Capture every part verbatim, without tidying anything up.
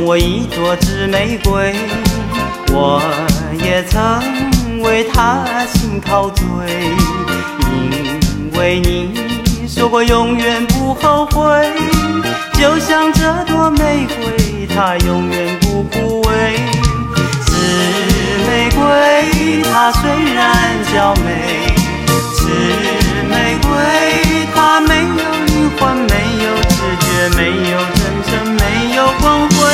送我一朵紫玫瑰，我也曾为她心陶醉，因为你说过永远不后悔，就像这朵玫瑰，它永远不枯萎。紫玫瑰它虽然娇美，紫玫瑰它没有灵魂，没有知觉，没有真诚，没有光辉。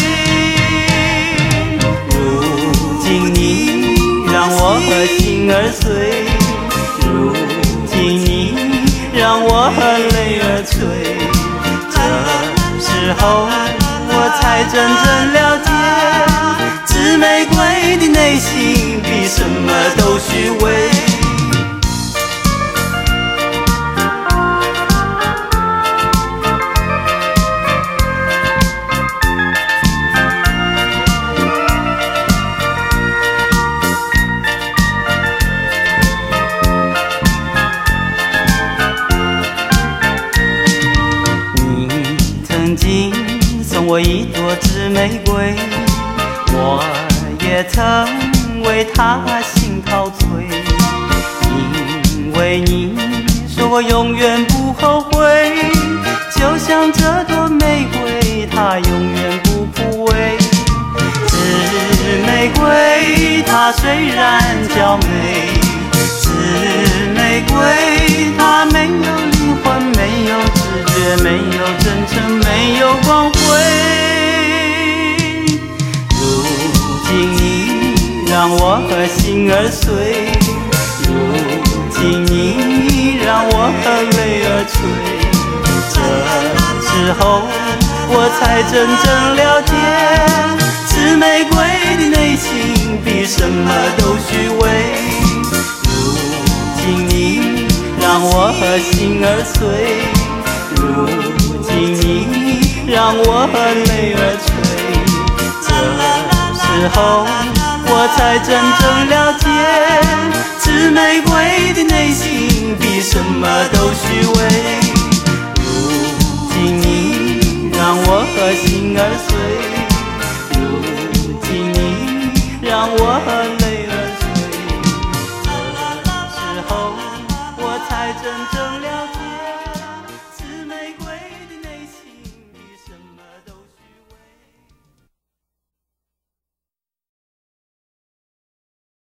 如今你让我和心儿碎，如今你让我和泪儿垂，这时候我才真正了解，紫玫瑰的内心比什么都虚伪。曾经送我一朵紫玫瑰，我也曾为她心陶醉，因为你说过永远不后悔，就像这朵玫瑰，它永远不枯萎。紫玫瑰它虽然娇美，紫玫瑰它没有灵魂，没有知觉，没有真诚，没有光辉。如今你让我和心儿碎，如今你让我和泪儿垂，这时候我才真正了解，紫玫瑰的内心比什么都虚伪。如今你让我和心儿碎，如今你让我和泪儿垂，这时候我才真正了解，紫玫瑰的内心比什么都虚伪。如今你让我和心儿碎，